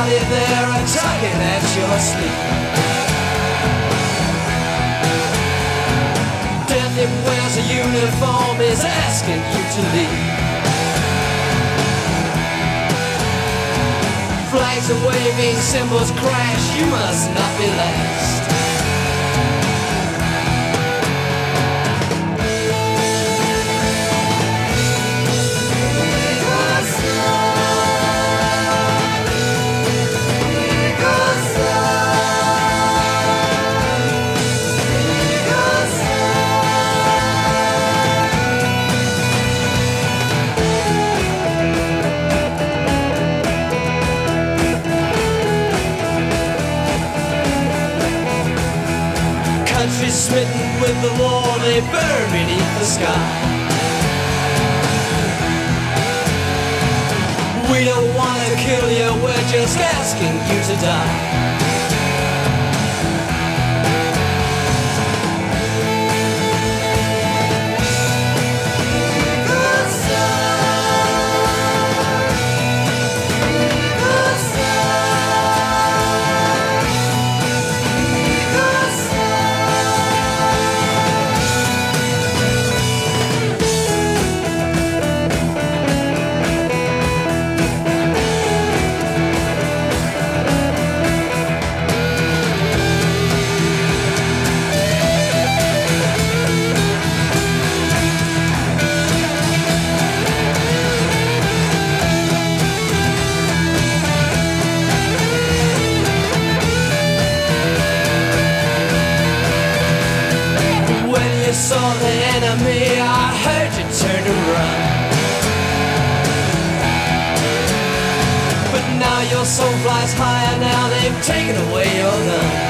body there and tugging at your sleeve. Death, it wears a uniform, is asking you to leave. Flags are waving, cymbals crash, you must not be last. Countries smitten with the war, they burn beneath the sky. We don't want to kill you, we're just asking you to die. You saw the enemy, I heard you turn to run. But now your soul flies higher, now they've taken away your gun.